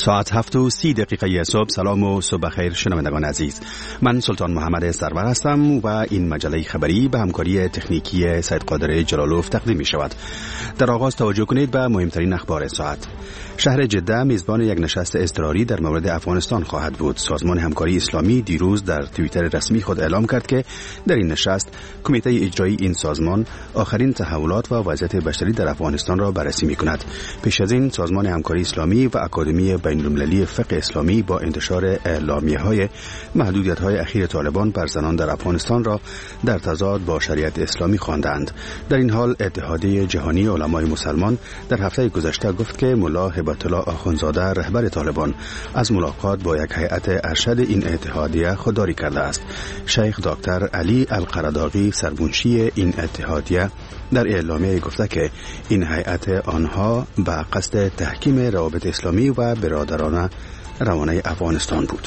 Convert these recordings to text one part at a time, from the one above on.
ساعت 7:30 صبح. سلام و صبح خیر شنوندگان عزیز. من سلطان محمد سرور هستم و این مجله خبری به همکاری تکنیکی سید قادر جلالوف تقدیم می شود. در آغاز توجه کنید به مهمترین اخبار ساعت. شهر جده میزبان یک نشست اضطراری در مورد افغانستان خواهد بود. سازمان همکاری اسلامی دیروز در توییتر رسمی خود اعلام کرد که در این نشست کمیته اجرایی این سازمان آخرین تحولات و وضعیت بشری در افغانستان را بررسی می کند. پیش از این سازمان همکاری اسلامی و اکادمی بین‌المللی فقه اسلامی با انتشار اعلامیه‌های محدودیت‌های اخیر طالبان بر زنان در افغانستان را در تضاد با شریعت اسلامی خواندند. در این حال اتحادیه جهانی علمای مسلمان در هفته گذشته گفت که ملا هبت الله آخوندزاده رهبر طالبان از ملاقات با یک هیئت ارشد این اتحادیه خودداری کرده است. شیخ دکتر علی القرداغی سرمنشی این اتحادیه در اعلامیه گفته که این هیئت آنها به قصد تحکیم روابط اسلامی و برادرانه روانه افغانستان بود.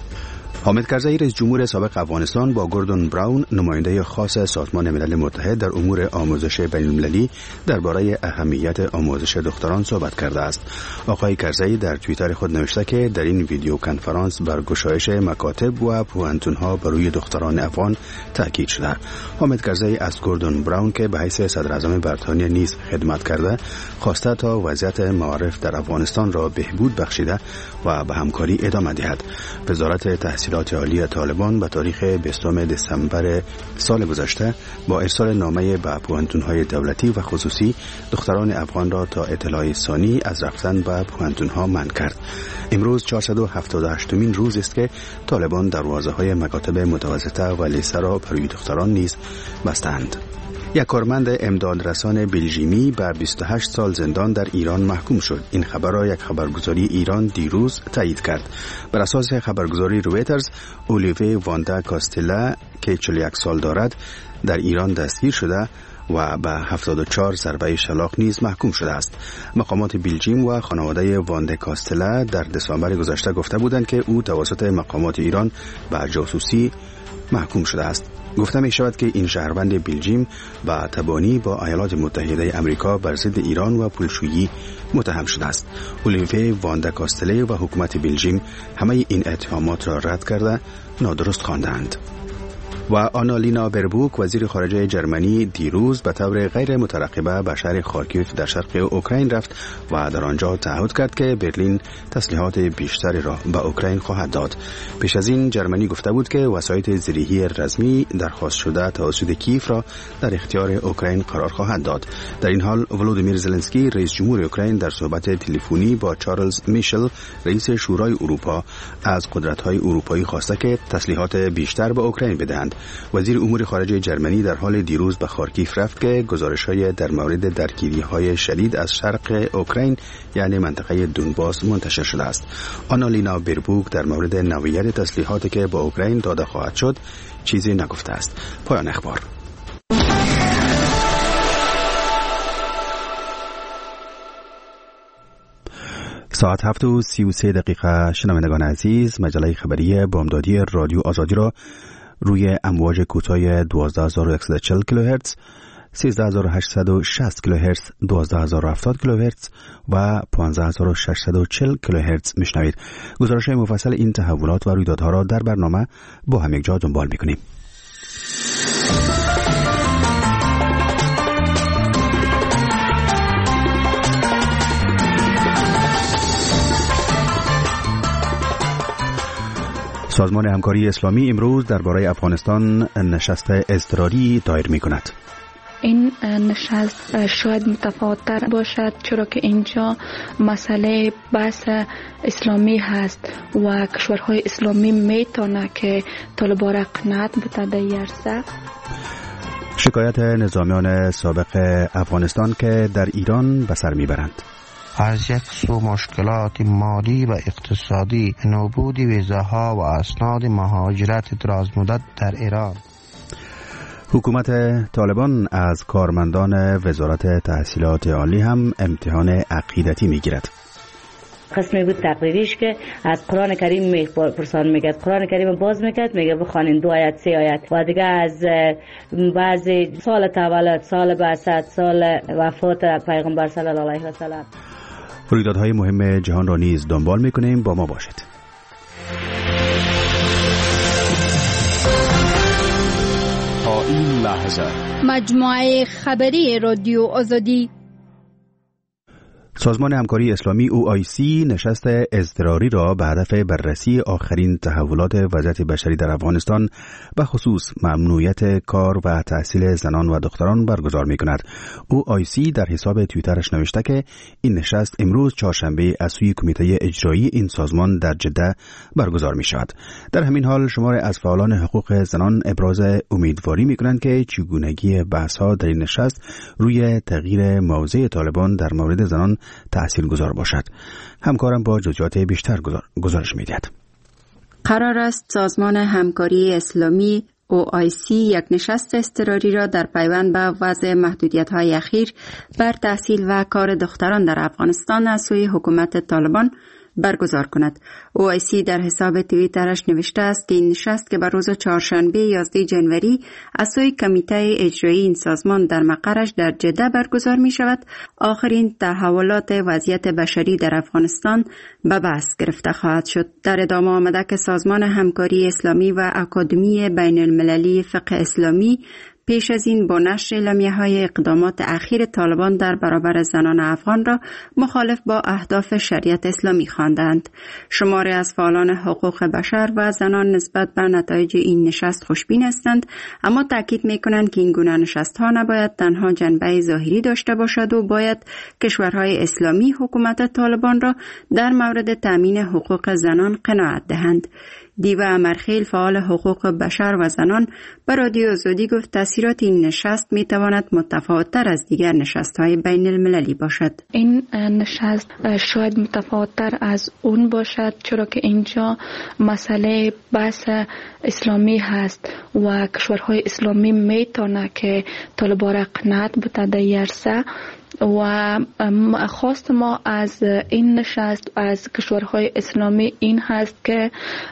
حامد کرزی رئیس جمهور سابق افغانستان با گوردون براون نماینده خاص سازمان ملل متحد در امور آموزش بین‌المللی درباره اهمیت آموزش دختران صحبت کرده است. آقای کرزی در توییتر خود نوشته که در این ویدیو کنفرانس بر گشایش مکاتب و پوهنتون‌ها بر روی دختران افغان تاکید شده. حامد کرزی از گوردون براون که به حیث صدر اعظم بریتانیا نیز خدمت کرده خواسته تا وضعیت معارف در افغانستان را بهبود بخشیده و به همکاری ادامه دهد. وزارت تحصیلات عالی طالبان به تاریخ 20 دسامبر سال گذشته با ارسال نامه به پوهنتون‌های دولتی و خصوصی دختران افغان را تا اطلاع ثانی از رفتن به پوهنتون‌ها منع کرد. امروز 478مین روز است که طالبان دروازه‌های مکاتب متوسطه و لیسه را برای دختران نیز بستند. یک کارمند امدادرسان بلژیمی به 28 سال زندان در ایران محکوم شد. این خبر را یک خبرگزاری ایران دیروز تایید کرد. بر اساس خبرگزاری رویترز، اولیوی واندا کاستلا که 41 سال دارد در ایران دستگیر شده و به 74 ضربه شلاق نیز محکوم شده است. مقامات بلژیم و خانواده واندا کاستلا در دسامبر گذشته گفته بودند که او توسط مقامات ایران به جاسوسی محکوم شده است. گفته می شود که این شهروند بلژیم با تبانی با ایالات متحده امریکا بر ضد ایران و پولشویی متهم شده است. اولیوی واندا کاستله و حکومت بلژیم همه این اتهامات را رد کرده نادرست خواندند. و آنالینا بربوک وزیر خارجه جرمنی دیروز به طور غیر مترقبه به شهر خارکیف در شرق اوکراین رفت و در آنجا تعهد کرد که برلین تسلیحات بیشتری را به اوکراین خواهد داد. پیش از این جرمنی گفته بود که وسایط زیرهی رسمی درخواست شده توسط کیف را در اختیار اوکراین قرار خواهد داد. در این حال ولودیمیر زلنسکی رئیس جمهور اوکراین در صحبت تلفنی با چارلز میشل رئیس شورای اروپا از قدرت‌های اروپایی خواسته که تسلیحات بیشتر به اوکراین بدهند. وزیر امور خارجه جرمنی در حال دیروز به خارکیف رفت که گزارش‌های در مورد درگیری‌های شدید از شرق اوکراین یعنی منطقه دونباس منتشر شده است. آنالینا بربوک در مورد نوعیت تسلیحاتی که با اوکراین داده خواهد شد چیزی نگفته است. پایان اخبار. ساعت 7:33 شنوندگان عزیز، مجله خبری بامدادی رادیو آزادی را روی امواج کوتاه 12140 کیلوهرتز، 13860 کیلوهرتز، 12070 کیلوهرتز و 15640 کیلوهرتز میشنوید. گزارش مفصل این تحولات و رویدادها را در برنامه با هم یک جا دنبال میکنیم. سازمان همکاری اسلامی امروز درباره افغانستان نشست اضطراری دایر می کند. این نشست شاید متفاوت‌تر باشد چرا که اینجا مسئله بحث اسلامی هست و کشورهای اسلامی میتونه که طالبان را قناعت بده در این عرصه. شکایت نظامیان سابق افغانستان که در ایران به سر میبرند. از یک سو مشکلات مالی و اقتصادی، نبود ویزاها و اسناد مهاجرت دراز مدت در ایران. حکومت طالبان از کارمندان وزارت تحصیلات عالی هم امتحان عقیدتی میگیرد. قسمی بود تقریریش که از قرآن کریم پرسان میگد، قرآن کریم باز میکرد میگه بخوانین 2 آیت 3 آیت و دیگه از بعضی سال تولد، سال بعثت، سال وفات پیغمبر صلی الله علیه و سلم. رویدادهای مهم جهان را نیز دنبال می‌کنیم. با ما باشید. تا این لحظه مجموعه خبری رادیو آزادی. سازمان همکاری اسلامی OIC نشست اضطراری را به هدف بررسی آخرین تحولات وضعیت بشری در افغانستان به خصوص ممنوعیت کار و تحصیل زنان و دختران برگزار می کند. OIC در حساب توییترش نوشته که این نشست امروز چهارشنبه از سوی کمیته اجرایی این سازمان در جده برگزار می شود. در همین حال شمار از فعالان حقوق زنان ابراز امیدواری می کنند که چگونگی بحث ها در این نشست روی تغییر موضع طالبان در مورد زنان تأثیر گذار باشد. همکارم با جزئیات بیشتر گزارش می‌دهد. قرار است سازمان همکاری اسلامی OIC یک نشست اضطراری را در پیوند به وضع محدودیت‌های اخیر بر تحصیل و کار دختران در افغانستان از سوی حکومت طالبان برگزار کند. OIC در حساب توییترش نوشته است که این نشست که بر روز چهارشنبه 11 جنوری از سوی کمیته اجرایی این سازمان در مقرش در جده برگزار می شود، آخرین تحولات وضعیت بشری در افغانستان به بحث گرفته خواهد شد. در ادامه آمده که سازمان همکاری اسلامی و اکادمی بین المللی فقه اسلامی پیش از این با نشر اعلامیه‌های اقدامات اخیر طالبان در برابر زنان افغان را مخالف با اهداف شریعت اسلامی خواندند. شماری از فعالان حقوق بشر و زنان نسبت به نتایج این نشست خوشبین هستند، اما تاکید می‌کنند که این گونه نشست‌ها نباید تنها جنبه ظاهری داشته باشد و باید کشورهای اسلامی حکومت طالبان را در مورد تامین حقوق زنان قناعت دهند. دیوه امرخیل فعال حقوق بشر و زنان به رادیو آزادی گفت تاثیرات این نشست می تواند متفاوت‌تر از دیگر نشست‌های بین المللی باشد. این نشست شاید متفاوت‌تر از اون باشد چرا که اینجا مسئله بحث اسلامی هست و کشورهای اسلامی می تونه که طالبان را قناعت بده در عرصه و خواست ما از این نشست از کشورهای اسلامی این هست که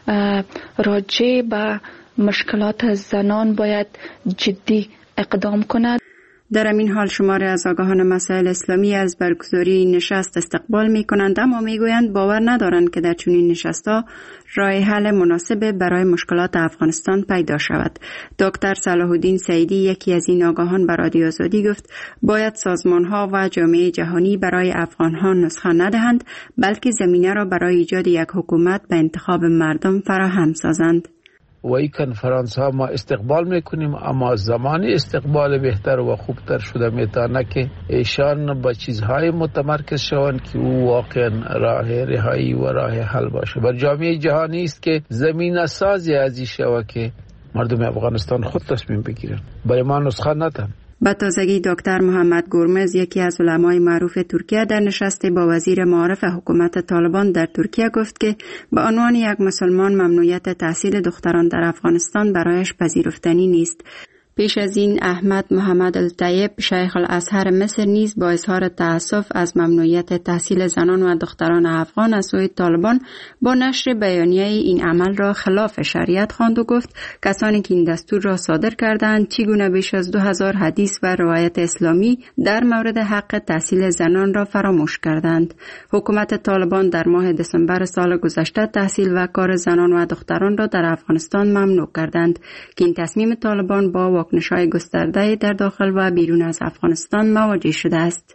راجع به مشکلات زنان باید جدی اقدام کند. در این حال شماری از آگاهان مسائل اسلامی از برگزاری این نشست استقبال می کنند، اما می گویند باور ندارند که در چنین نشست‌ها راه حل مناسب برای مشکلات افغانستان پیدا شود. دکتر صلاح الدین سعیدی یکی از این آگاهان به رادیو آزادی گفت باید سازمان‌ها و جامعه جهانی برای افغان‌ها نسخه ندهند، بلکه زمینه را برای ایجاد یک حکومت به انتخاب مردم فراهم سازند. و این کنفرانس ها ما استقبال میکنیم، اما زمانی استقبال بهتر و خوبتر شده میتونه که ایشان با چیزهای متمرکز شوند که او واقعا راه رهایی و راه حل باشه. بر جامعه جهانی است که زمینه سازی از این شوه که مردم افغانستان خود تصمیم بگیرن، برای ما نسخه ندن. به تازگی دکتر محمد گرمز یکی از علمای معروف ترکیه در نشست با وزیر معارف حکومت طالبان در ترکیه گفت که به عنوان یک مسلمان ممنوعیت تحصیل دختران در افغانستان برایش پذیرفتنی نیست. پیش از این احمد محمد الطیب شیخ الازهر مصر نیز با اظهار تأسف از ممنوعیت تحصیل زنان و دختران افغان از سوی طالبان با نشر بیانیه این عمل را خلاف شریعت خواند و گفت کسانی که این دستور را صادر کردند چگونه بیش از 2000 حدیث و روایت اسلامی در مورد حق تحصیل زنان را فراموش کردند. حکومت طالبان در ماه دسامبر سال گذشته تحصیل و کار زنان و دختران را در افغانستان ممنوع کردند که این تصمیم طالبان با واکنش‌های گسترده در داخل و بیرون از افغانستان مواجه شده است.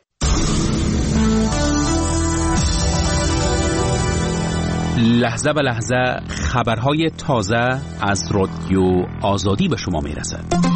لحظه به لحظه خبرهای تازه از رادیو آزادی به شما میرسد.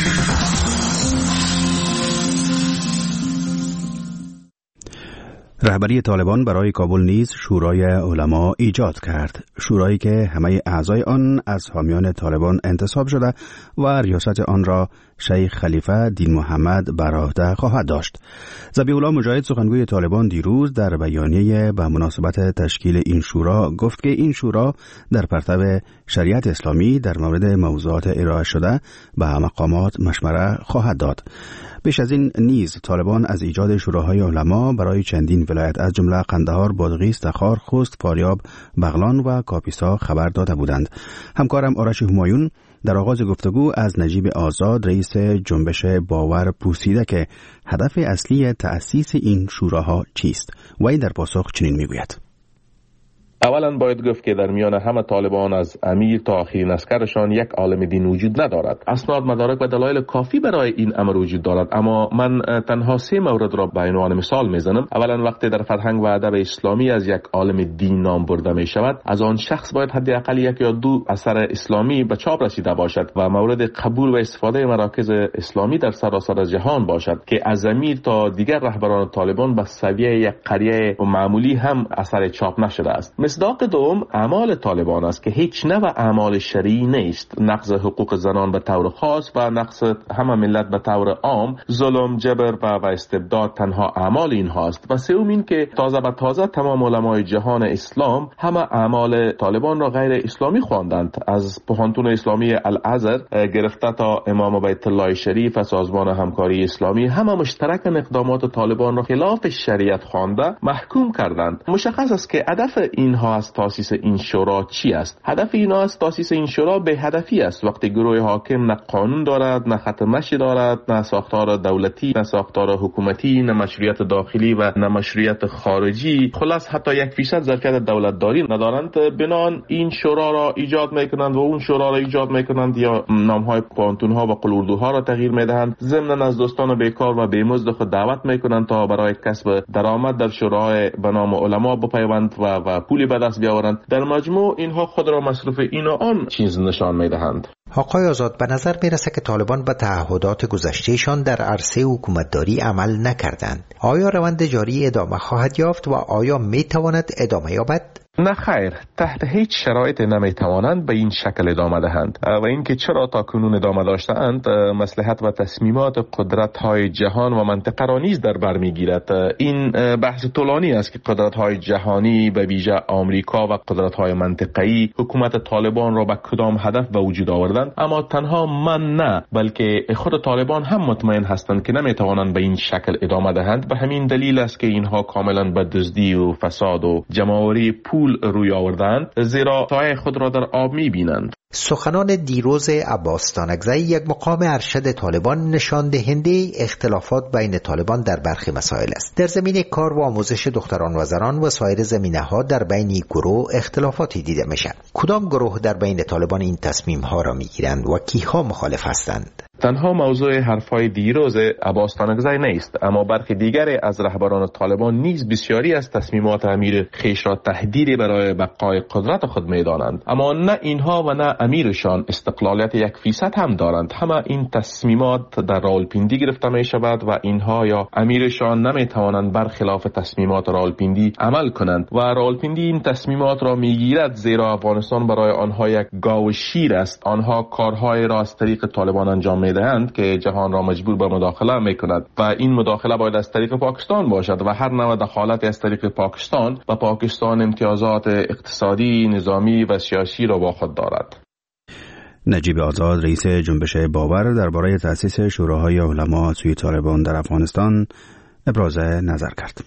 رهبری طالبان برای کابل نیز شورای علما ایجاد کرد. شورایی که همه اعضای آن از حامیان طالبان انتصاب شده و ریاست آن را شیخ خلیفه دین محمد بر عهده خواهد داشت. ذبیح الله مجاهد سخنگوی طالبان دیروز در بیانیه به مناسبت تشکیل این شورا گفت که این شورا در پرتو شریعت اسلامی در مورد موضوعات ارائه شده به مقامات مشوره خواهد داد. پیش از این نیز طالبان از ایجاد شوراهای علما برای چندین ولایت از جمله قندهار، بادغیس، تخار، خوست، فاریاب، بغلان و کاپیسا خبر داده بودند. همکارم آرش همایون در آغاز گفتگو از نجیب آزاد رئیس جنبش باور پوسیده که هدف اصلی تأسیس این شوراها چیست و این در پاسخ چنین میگوید: اولا باید گفت که در میان همه طالبان از امیر تا آخرین عسکرشان یک عالم دین وجود ندارد. اسناد، مدارک و دلایل کافی برای این امر وجود دارد، اما من تنها 3 مورد را به عنوان مثال میزنم. اولا وقتی در فرهنگ و ادب اسلامی از یک عالم دین نام برده می شود، از آن شخص باید حداقل 1 یا 2 اثر اسلامی به چاپ رسیده باشد و مورد قبول و استفاده مراکز اسلامی در سراسر جهان باشد که از امیر تا دیگر رهبران طالبان به سویه یک قریه معمولی هم اثر چاپ نشده است. مصداق دوم اعمال طالبان است که هیچ نوع اعمال شرعی نیست. نقض حقوق زنان به طور خاص و نقض همه ملت به طور عام، ظلم، جبر و استبداد تنها اعمال اینهاست. و سوم این که تازه به تازه تمام علمای جهان اسلام همه اعمال طالبان را غیر اسلامی خواندند، از پوهنتون اسلامی الازهر گرفته تا امام بیت الله شریف و سازمان همکاری اسلامی همه مشترکاً اقدامات طالبان را خلاف شریعت خوانده محکوم کردند. مشخص است که هدف اینها از تاسیس این شورا چی است؟ هدف اینا از تاسیس این شورا به هدفی است. وقتی گروه حاکم نه قانون دارد، نه خط مشی دارد، نه ساختار دولتی، نه ساختار حکومتی، نه مشروعیت داخلی و نه مشروعیت خارجی، خلاص حتی 1% ظرفیت دولتداری ندارند، بنان این شورا را ایجاد میکنند و اون شورا را ایجاد میکنند یا نامهای پانتونها و قلوردوها را تغییر میدهند. ضمن از دوستان بیکار و بیمزد خود دعوت میکنند تا برای کسب درآمد در شورای به نام علما بپیوند و پولی به دست بیاورند. در مجموع اینها خود را مصروف این و آن چیز نشان میدهند. آقای آزاد، به نظر میرسه که طالبان به تعهدات گذشتهشان در عرصه حکومتداری عمل نکردند. آیا روند جاری ادامه خواهد یافت و آیا میتواند ادامه یابد؟ نه خیر، تحت هیچ شرایط نمیتوانند به این شکل ادامه دهند. و اینکه چرا تا کنون ادامه داشتند، مصلحت و تصمیمات قدرت‌های جهان و منطقه را نیز در بر میگیرد. این بحث طولانی است که قدرت‌های جهانی به ویژه آمریکا و قدرت‌های منطقه‌ای حکومت طالبان را به کدام هدف به وجود آوردند، اما تنها من نه، بلکه خود طالبان هم مطمئن هستند که نمیتوانند به این شکل ادامه دهند. به همین دلیل است که اینها کاملا به دزدی و فساد و جمع‌آوری پول روی آوردند، زیرا سایه خود را در آب می‌بینند. سخنان دیروز عباس دانگزی، یک مقام ارشد طالبان، نشان دهنده اختلافات بین طالبان در برخی مسائل است. در زمینه کار و آموزش دختران و زنان و سایر زمینه‌ها در بین گروه اختلافاتی دیده میشد. کدام گروه در بین طالبان این تصمیم‌ها را میگیرند و کیها مخالف هستند؟ تنها موضوع حرفای دیروز عباس دانگزی نیست، اما برخی دیگر از رهبران طالبان نیز بسیاری از تصمیمات امیر خویش را تهدیدی برای بقای قدرت خود می‌دانند. اما نه اینها و نه امیرشان استقلالیت 1% هم دارند. همه این تصمیمات در راولپیندی گرفته می شود و اینها یا امیرشان نمی‌توانند برخلاف تصمیمات راولپیندی عمل کنند و راولپیندی این تصمیمات را می‌گیرد، زیرا افغانستان برای آنها یک گاو شیر است. آنها کارهای را از طریق طالبان انجام می‌دهند که جهان را مجبور به مداخله می‌کند و این مداخله باید از طریق پاکستان باشد و هر نوع دخالت از طریق پاکستان و پاکستان امتیازات اقتصادی، نظامی و سیاسی را با خود دارد. نجیب آزاد رئیس جنبش باور درباره تأسیس شوراهای علما سوی طالبان در افغانستان ابراز نظر کرد.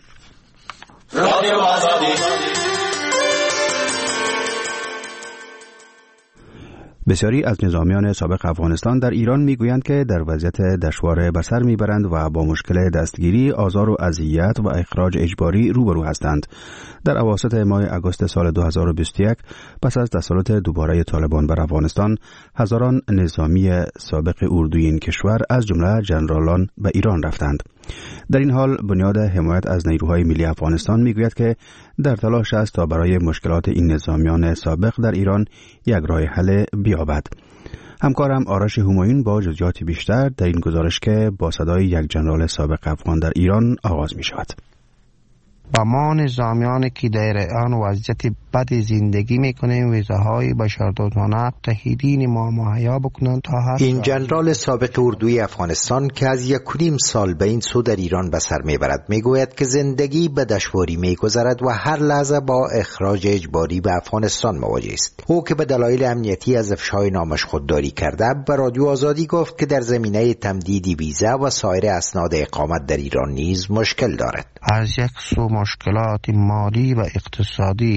بسیاری از نظامیان سابق افغانستان در ایران میگویند که در وضعیت دشوار به سر میبرند و با مشکل دستگیری، آزار و اذیت و اخراج اجباری روبرو هستند. در اواسط ماه آگوست سال 2021 پس از تسلط دوباره طالبان بر افغانستان، هزاران نظامی سابق اردوی این کشور از جمله جنرالان به ایران رفتند. در این حال بنیاد حمایت از نیروهای ملی افغانستان میگوید که در تلاش است تا برای مشکلات این نظامیان سابق در ایران یک راه حل بیابد. همکارم آرش همایون با جزئیات بیشتر در این گزارش که با صدای یک جنرال سابق افغان در ایران آغاز می شود. با ما نظامیانی که در آن وضعیت بد زندگی میکنیم ویزاهای بشردوستانه تهدید ما مهیا بکنند تا هر این جنرال سابق اردوی افغانستان که از 1.5 سال به این سو در ایران به سر میبرد میگوید که زندگی به دشواری میگذرد و هر لحظه با اخراج اجباری به افغانستان مواجه است. او که به دلایل امنیتی از افشای نامش خودداری کرده به رادیو آزادی گفت که در زمینه تمدید ویزا و سایر اسناد اقامت در ایران نیز مشکل دارد. از یک سو مشکلات مالی و اقتصادی نوبت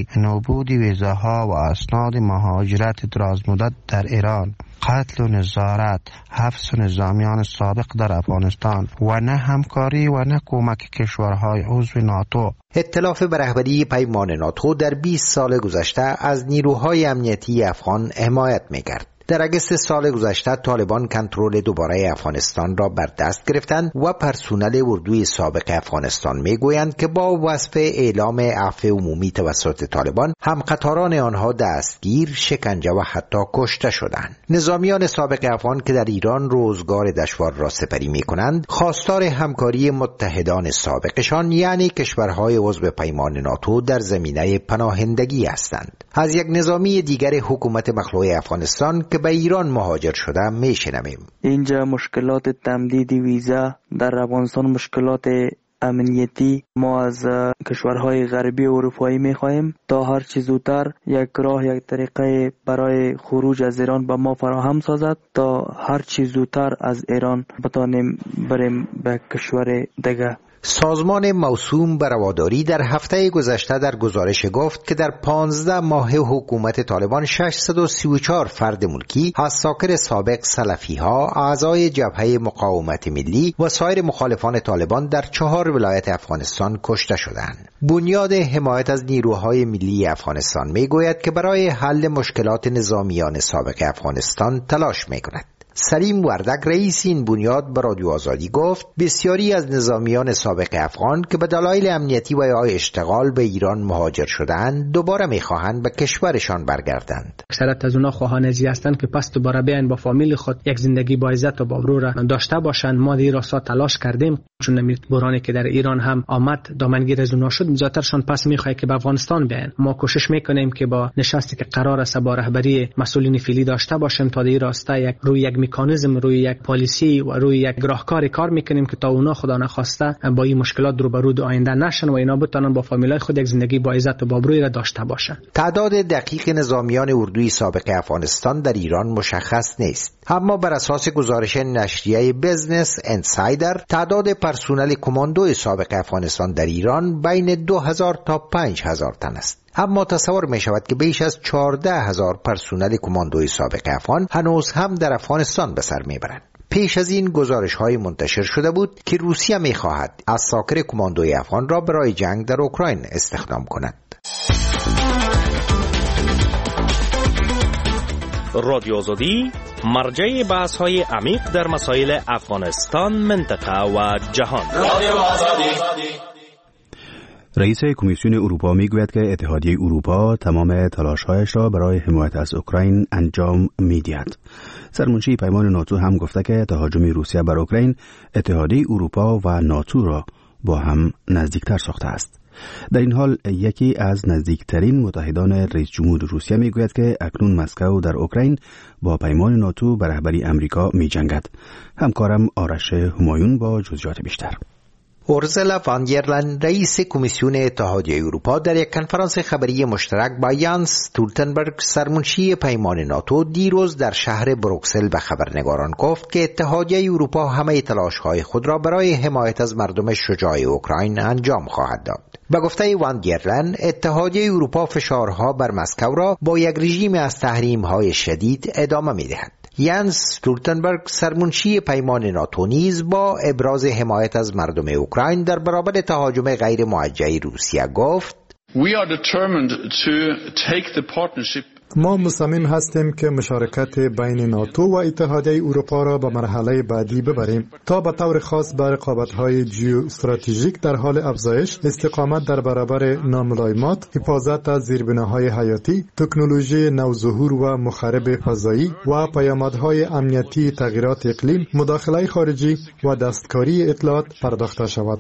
نابود ویزاها و اسناد مهاجرت درازمدت در ایران، قتل و نظارت، حبس نظامیان سابق در افغانستان و نه همکاری و نه کمک کشورهای عضو ناتو. ائتلاف به رهبری پیمان ناتو در 20 سال گذشته از نیروهای امنیتی افغان حمایت می‌کرد. در اگست سال گذشته طالبان کنترل دوباره افغانستان را بر دست گرفتند و پرسنل اردوی سابق افغانستان میگویند که با وصف اعلام عفو عمومی توسط طالبان همقطاران آنها دستگیر، شکنجه و حتی کشته شدند. نظامیان سابق افغان که در ایران روزگار دشوار را سپری میکنند خواستار همکاری متحدان سابقشان یعنی کشورهای عضو پیمان ناتو در زمینه پناهندگی هستند. از یک نظامی دیگر حکومت مخلوع افغانستان که به ایران مهاجر شده میشنویم. اینجا مشکلات تمدید ویزا در افغانستان، مشکلات امنیتی ما از کشورهای غربی اروپایی میخواهیم تا هر چه زودتر یک راه، یک طریقه برای خروج از ایران به ما فراهم سازد تا هر چه زودتر از ایران بتانیم بریم به کشور دیگه. سازمان موسوم به رواداری در هفته گذشته در گزارش گفت که در 15 ماه حکومت طالبان 634 فرد ملکی از ساکن سابق سلفی ها، اعضای جبهه مقاومت ملی و سایر مخالفان طالبان در 4 ولایت افغانستان کشته شدند. بنیاد حمایت از نیروهای ملی افغانستان میگوید که برای حل مشکلات نظامیان سابق افغانستان تلاش میکند. سلیم وردک رئیس این بنیاد به رادیو آزادی گفت بسیاری از نظامیان سابق افغان که به دلایل امنیتی و یا اشتغال به ایران مهاجر شدند دوباره میخواهند به کشورشان برگردند. اکثریت از اونها خواهان ازی هستند که پس دوباره بیاین با فامیل خود یک زندگی با عزت و با ابرو را داشته باشند. ما در راستا تلاش کردیم، چون بحرانی که در ایران هم آمد دامنگیر از اونها شد، زیاترشان پس میخواد که به افغانستان بیاین. ما کوشش میکنیم که با نشستی که قرار است با رهبری مسئولین فعلی داشته باشیم تا در راستا یک مکانیزم، روی یک پالیسی و روی یک راهکار کار میکنیم که تا اونا خدا نخواسته با این مشکلات روبرو آینده نشن و اینا بتونن با فامیلای خود یک زندگی با عزت و با ابروی را داشته باشن. تعداد دقیق نظامیان اردوی سابق افغانستان در ایران مشخص نیست، اما بر اساس گزارش نشریه بیزنس انسایدر تعداد پرسنل کماندوی سابق افغانستان در ایران بین 2000 تا 5000 تن است. اما تصور می شود که بیش از 14000 پرسنل کماندوی سابق افغان هنوز هم در افغانستان به سر می برند. پیش از این گزارش های منتشر شده بود که روسیه می خواهد از ساکر کماندوی افغان را برای جنگ در اوکراین استخدام کند. رادیو آزادی مرجع بحث های عمیق در مسائل افغانستان، منطقه و جهان. رادیو آزادی. رئیس کمیسیون اروپا میگوید که اتحادیه اروپا تمام تلاش‌هایش را برای حمایت از اوکراین انجام می‌دهد. سرمنشی پیمان ناتو هم گفته که تهاجم روسیه بر اوکراین اتحادیه اروپا و ناتو را با هم نزدیکتر ساخته است. در این حال یکی از نزدیکترین متحدان رئیس جمهور روسیه میگوید که اکنون مسکو در اوکراین با پیمان ناتو به رهبری امریکا می‌جنگد. همکارم آرش همایون با جزئیات بیشتر. اورسولا فان در لین رئیس کمیسیون اتحادیه اروپا در یک کنفرانس خبری مشترک با یانس استولتنبرگ سرمنشی پیمان ناتو دیروز در شهر بروکسل به خبرنگاران گفت که اتحادیه اروپا همه تلاش‌های خود را برای حمایت از مردم شجاع اوکراین انجام خواهد داد. به گفته وان در لین اتحادیه اروپا فشارها بر مسکو را با یک رژیم از تحریم‌های شدید ادامه می‌دهد. یانس استولتنبرگ سرمنشی پیمان ناتو نیز با ابراز حمایت از مردم اوکراین در برابر تهاجم غیر موجه روسیه گفت ما مصمم هستیم که مشارکت بین ناتو و اتحادیه اروپا را به مرحله بعدی ببریم تا به طور خاص بر رقابت‌های ژئواستراتژیک در حال افزایش، استقامت در برابر ناملایمات، حفاظت از زیربناهای حیاتی، تکنولوژی نوظهور و مخرب فضایی و پیامدهای امنیتی تغییرات اقلیم، مداخله خارجی و دستکاری اطلاعات پرداخته شود.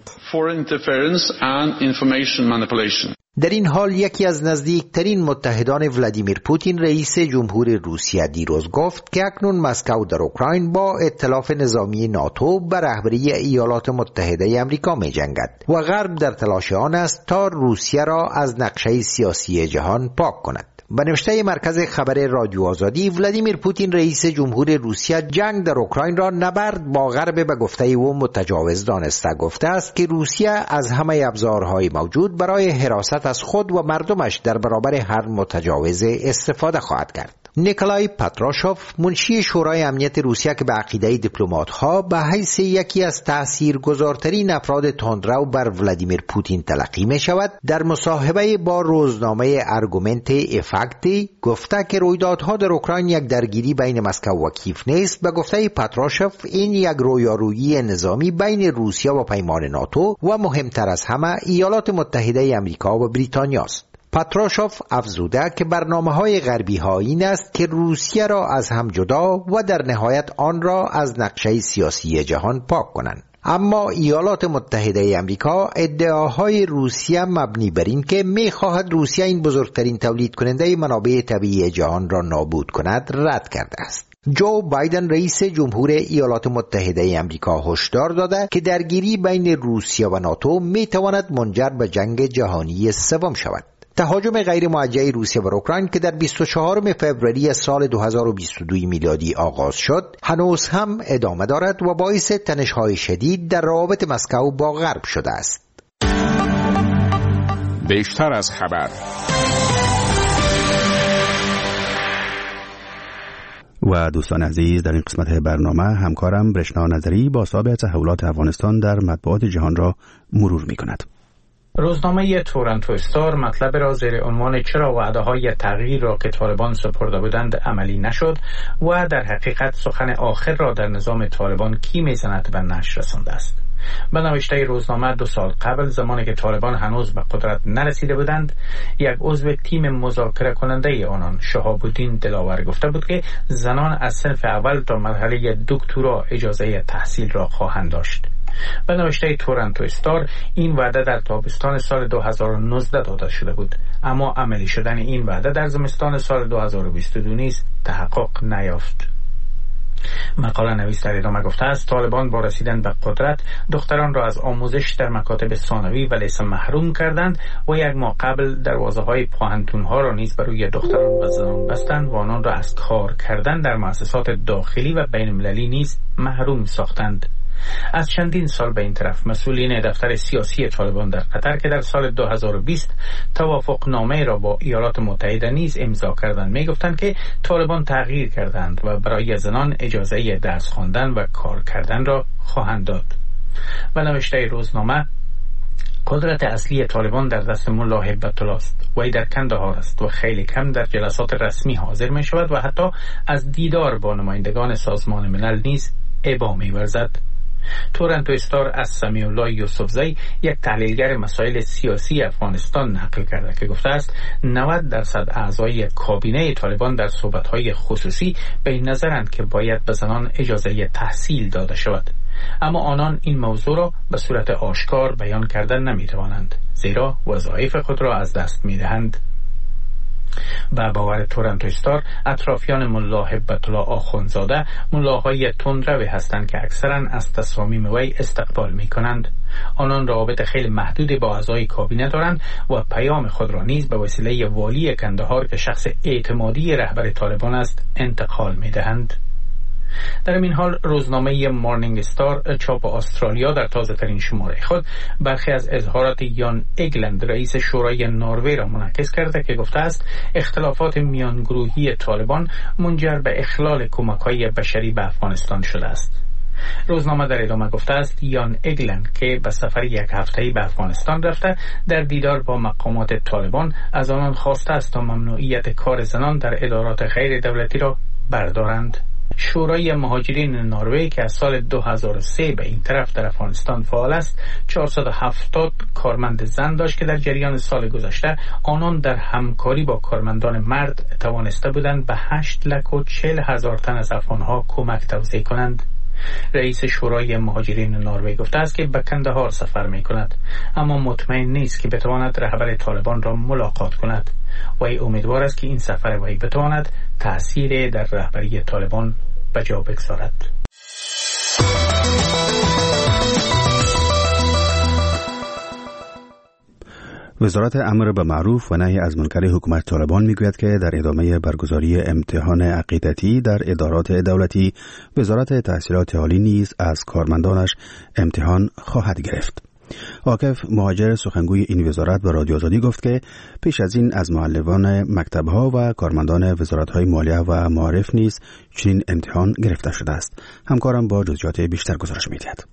در این حال یکی از نزدیکترین متحدان ولادیمیر پوتین رئیس جمهور روسیه دیروز گفت که اکنون مسکو در اوکراین با ائتلاف نظامی ناتو به رهبری ایالات متحده آمریکا می جنگد و غرب در تلاش آن است تا روسیه را از نقشه سیاسی جهان پاک کند. به نوشته مرکز خبر رادیو آزادی، ولادیمیر پوتین رئیس جمهور روسیه جنگ در اوکراین را نبرد با غرب به گفته او متجاوز دانسته. گفته است که روسیه از همه ابزارهای موجود برای حراست از خود و مردمش در برابر هر متجاوز استفاده خواهد کرد. نیکولای پاتروشوف، منشی شورای امنیت روسیه که به عقیده دیپلمات‌ها به حیث یکی از تاثیرگذارترین افراد تندرو بر ولادیمیر پوتین تلقی می شود، در مصاحبه با روزنامه ارگومنت افکتی گفته که رویدادها در اوکراین یک درگیری بین مسکو و کیف نیست. به گفته پاتروشوف این یک رویارویی نظامی بین روسیه و پیمان ناتو و مهمتر از همه ایالات متحده آمریکا و بریتانیا است. پاتروشوف افزوده که برنامه‌های غربی‌ها این است که روسیه را از هم جدا و در نهایت آن را از نقشه سیاسی جهان پاک کنند. اما ایالات متحده آمریکا ادعاهای روسیه مبنی بر این که می‌خواهد روسیه این بزرگترین تولید کننده منابع طبیعی جهان را نابود کند رد کرده است. جو بایدن رئیس جمهور ایالات متحده آمریکا هشدار داده که درگیری بین روسیه و ناتو می‌تواند منجر به جنگ جهانی سوم شود. تهاجم غیر موجه روسیه بر اوکراین که در 24 فوریه سال 2022 میلادی آغاز شد، هنوز هم ادامه دارد و باعث تنش‌های شدید در روابط مسکو با غرب شده است. بیشتر از خبر. و دوستان عزیز، در این قسمت برنامه همکارم برشنا نظری با سابقه تحولات افغانستان در مطبوعات جهان را مرور می‌کند. روزنامه تورنتو استار مطلب را زیر عنوان چرا وعده‌های تغییر را که طالبان سپرده بودند عملی نشد و در حقیقت سخن آخر را در نظام طالبان کی میزند به نشر رسانده است. به نوشته روزنامه 2 سال قبل، زمانی که طالبان هنوز به قدرت نرسیده بودند، یک عضو تیم مذاکره کننده آنان، شهاب الدین دلاور، گفته بود که زنان از صنف اول تا مرحله دکترا اجازه تحصیل را خواهند داشت. به نوشته تورنتو استار، این وعده در تابستان سال 2019 داده شده بود، اما عملی شدن این وعده در زمستان سال 2022 نیز تحقق نیافت. مقاله نویس در ادامه گفته است طالبان با رسیدن به قدرت دختران را از آموزش در مکاتب ثانوی و لیسه محروم کردند و یک ماه قبل دروازه‌های پوهنتون‌ها را نیز بر روی دختران و زنان بستند و آنان را از کار کردن در مؤسسات داخلی و بین‌المللی نیز محروم ساختند. از چندین سال به این طرف مسئولین دفتر سیاسی طالبان در قطر که در سال 2020 توافق نامه را با ایالات متحده نیز امضا کردند میگفتند که طالبان تغییر کردند و برای زنان اجازه درس خواندن و کار کردن را خواهند داد. و نوشته روزنامه، قدرت اصلی طالبان در دست ملا هیبت الله است. وی در کندهار است و خیلی کم در جلسات رسمی حاضر می شود و حتی از دیدار با نمایندگان سازمان ملل نیز ابا می ورزد. تورنتو استار از سمیع الله یوسفزی، یک تحلیلگر مسائل سیاسی افغانستان، نقل کرده که گفته است 90% اعضای کابینه طالبان در صحبت‌های خصوصی به این نظرند که باید به زنان اجازه تحصیل داده شود، اما آنان این موضوع را به صورت آشکار بیان کردن نمی‌توانند، زیرا وظایف خود را از دست می‌دهند. و باور تورنتو استار، اطرافیان ملا هیبت الله آخوندزاده ملاهای تندروی هستند که اکثرا از تصامیم وی استقبال می کنند. آنان روابط خیلی محدودی با اعضای کابینه دارند و پیام خود را نیز به وسیله والی کندهار که شخص اعتمادی رهبر طالبان است انتقال می دهند. در این حال روزنامه مارنینگ استار چاپ استرالیا در تازه ترین شماره خود برخی از اظهارات یان اگلند رئیس شورای نروژ را منعکس کرده که گفته است اختلافات میانگروهی طالبان منجر به اخلال کمک‌های بشری به افغانستان شده است. روزنامه در ادامه گفته است یان اگلند که به سفر 1 هفته‌ای به افغانستان رفته، در دیدار با مقامات طالبان از آنان خواسته است تا ممنوعیت کار زنان در ادارات غیر دولتی را بردارند. شورای مهاجرین نروژ که از سال 2003 به این طرف در افغانستان فعال است 470 کارمند زن داشت که در جریان سال گذشته آنان در همکاری با کارمندان مرد توانسته بودند به 8,40,000 تن از افغانها کمک توزیع کنند. رئیس شورای مهاجرین نروژ گفته است که به کندهار سفر می کند، اما مطمئن نیست که بتواند رهبر طالبان را ملاقات کند. وی امیدوار است که این سفر وی بتواند تأثیر در رهبری طالبان به جا بگذارد. وزارت امر به معروف و نهی از منکر حکومت طالبان میگوید که در ادامه برگزاری امتحان عقیدتی در ادارات دولتی، وزارت تحصیلات عالی نیز از کارمندانش امتحان خواهد گرفت. عاکف مهاجر سخنگوی این وزارت به رادیو آزادی گفت که پیش از این از معلمان مکتب‌ها و کارمندان وزارت‌های مالیه و معارف نیز چنین امتحان گرفته شده است. همکارم با جزئیات بیشتر گزارش می‌دهد.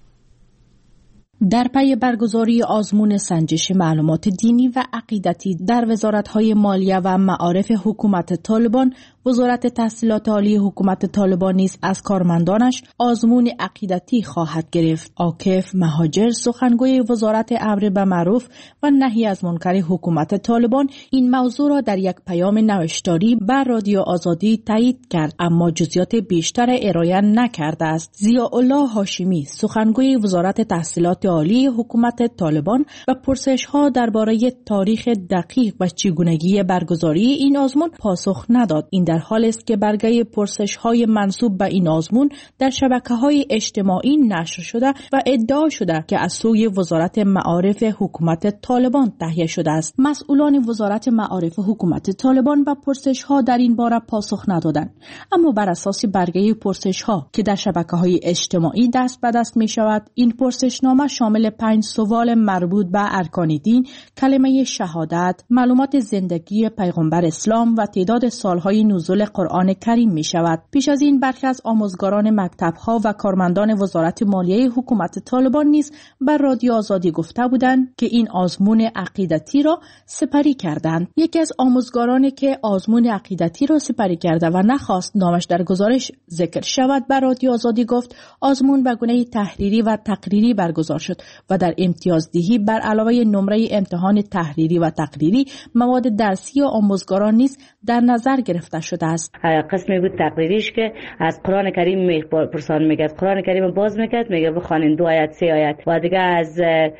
در پی برگزاری آزمون سنجش معلومات دینی و عقیدتی در وزارت‌های مالیه و معارف حکومت طالبان، وزارت تحصیلات عالی حکومت طالبان نیز از کارمندانش آزمون عقیدتی خواهد گرفت. عاکف مهاجر سخنگوی وزارت امر به معروف و نهی از منکر حکومت طالبان این موضوع را در یک پیام نوشتاری بر رادیو آزادی تایید کرد، اما جزئیات بیشتر ارائه نکرده است. ضیاءالله هاشمی سخنگوی وزارت تحصیلات عالی حکومت طالبان و پرسش‌ها درباره تاریخ دقیق و چگونگی برگزاری این آزمون پاسخ نداد. این در حالی است که برگه پرسش‌های منسوب به این آزمون در شبکه‌های اجتماعی نشر شده و ادعا شده که از سوی وزارت معارف حکومت طالبان تهیه شده است. مسئولان وزارت معارف حکومت طالبان به پرسش‌ها در این باره پاسخ ندادند، اما بر اساس برگه پرسش‌ها که در شبکه‌های اجتماعی دست به دست می‌شود، این پرسشنامه شامل 5 سوال مربوط به ارکان دین، کلمه شهادت، معلومات زندگی پیغمبر اسلام و تعداد سال‌های نزول قرآن کریم می شود. پیش از این برخی از آموزگاران مکتب‌ها و کارمندان وزارت مالیه حکومت طالبان نیز بر رادیو آزادی گفته بودند که این آزمون عقیدتی را سپری کردند. یکی از آموزگارانی که آزمون عقیدتی را سپری کرده و نخواست نامش در گزارش ذکر شود بر رادیو آزادی گفت آزمون به گونه تحریری و تقریری برگزار شد و در امتیازدهی بر علاوه نمره امتحان تحریری و تقریری مواد درسی آموزگاران نیز در نظر گرفته شده است. قسمی بود تقریریش که از قرآن کریم پرسان میکرد، قرآن کریم باز میکرد، میگه بخوانین 2 آیت 3 آیت و دیگه از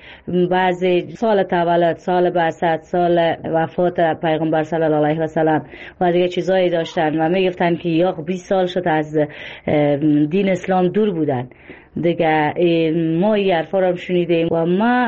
بعضی سال تولد، سال بعثت، سال وفات پیغمبر صلی الله علیه و سلم و دیگه چیزایی داشتن و میگفتن که یا 20 سال شد از دین اسلام دور بودن. دیگه ما این حرفا رو شنیدیم و ما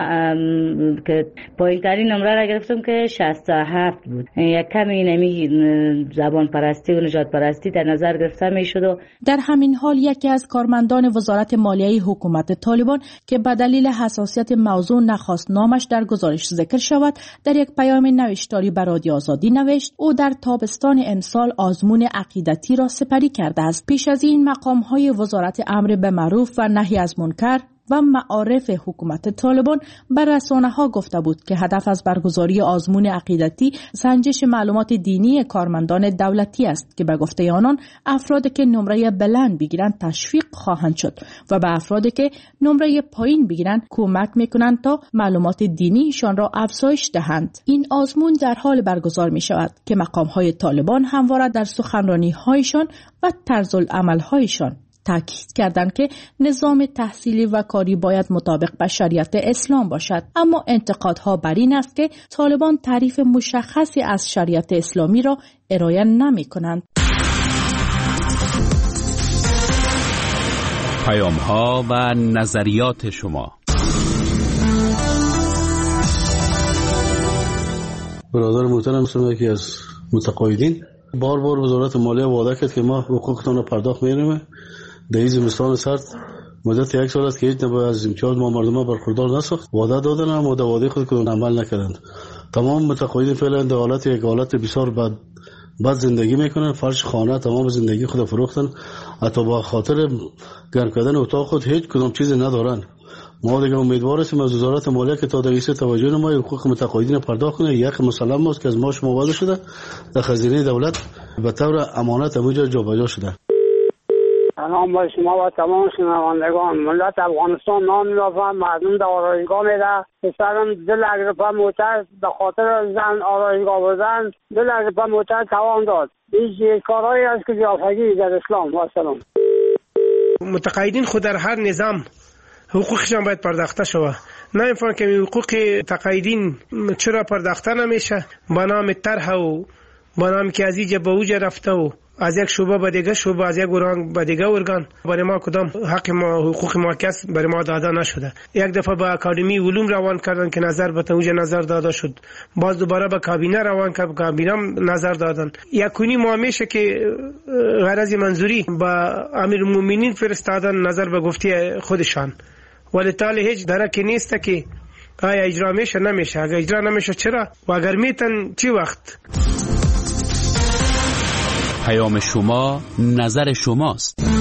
که پایین ترین نمره را گرفتم که 67 بود. یک کمی نمی زبان پرستی و نجات پرستی در نظر گرفته می شد. در همین حال یکی از کارمندان وزارت مالیه حکومت طالبان که به دلیل حساسیت موضوع نخواست نامش در گزارش ذکر شود، در یک پیام نوشتاری به رادیو آزادی نوشت او در تابستان امسال آزمون عقیدتی را سپری کرده است. پیش از این مقام‌های وزارت امر به معروف و نهی از منکر و معارف حکومت طالبان بر رسانه‌ها گفته بود که هدف از برگزاری آزمون عقیدتی سنجش معلومات دینی کارمندان دولتی است که به گفته آنان افرادی که نمره بلند بگیرند تشویق خواهند شد و به افرادی که نمره پایین بگیرند کمک می‌کنند تا معلومات دینیشان را افزایش دهند. این آزمون در حال برگزار می‌شود که مقام‌های طالبان همواره در سخنرانی‌هایشان و طرزالعمل‌هایشان تاکید کردند که نظام تحصیلی و کاری باید مطابق با شریعت اسلام باشد، اما انتقادها بر این است که طالبان تعریف مشخصی از شریعت اسلامی را ارائه نمی‌کنند. پیام‌ها و نظریات شما. برادر محترم سلام، یکی از متقاعدین بار وزارت مالیه وعده کرد که ما حقوقتون رو پرداخت می‌کنیم. در این زمستان سرد مدت 1 سال است که هیچ نباید از امتیاز ما مردم برخوردار نساخت. وعده دادن اما در وعده خود که عمل نکردند. تمام متقاعدین فعلا در حالت یک حالت بسیار بد زندگی میکنن. فرش خانه تمام زندگی خود فروختن، حتی با خاطر گرم کردن اتاق خود هیچ کدام چیزی ندارن. ما دیگه امیدوار هستیم از وزارت مالیه که تا در ایسته توجه نماید، حقوق متقاعدین پرداخت کنه. یک مسلم است که از ما شما وعده شده در خزینه دولت به طور امانت همونجا جابجا شده. سلام با شما و تمام شنوندگان. ملت افغانستان نام می‌یابد، مردم در آرایشگاه میره. پسرم دل اگرپا موتر به خاطر زن آرایشگاه بودن دل اگرپا موتر توان داد. این کارهایی است که جافگی در اسلام. و سلام. متقاعدین خود در هر نظام حقوقشان باید پرداخته شود. نه اینفان که حقوق تقاعدین چرا پرداخته نمیشه؟ با نام طرح و با نام که از اینجا به اوجا رفته و از یک شعبه به دیگه شعبه، از یک ارگان به دیگه ارگان. برای ما کدام حق ما، حقوق ما کس برای ما داده نشده. یک دفعه به اکادمی علوم روان کردن که نظر به توجه نظر داده شد، باز دوباره به کابینه روان کرد، کابینه نظر دادن. یکونی ما میشه که غرض منظوری به امیرالمومنین فرستادن نظر به گفته خودشان، ولی تالی هیچ درکی نیست که آیا اجرا میشه نمیشه. اگر اجرا نمیشه چرا و اگر میتن چی وقت؟ پیام شما نظر شماست.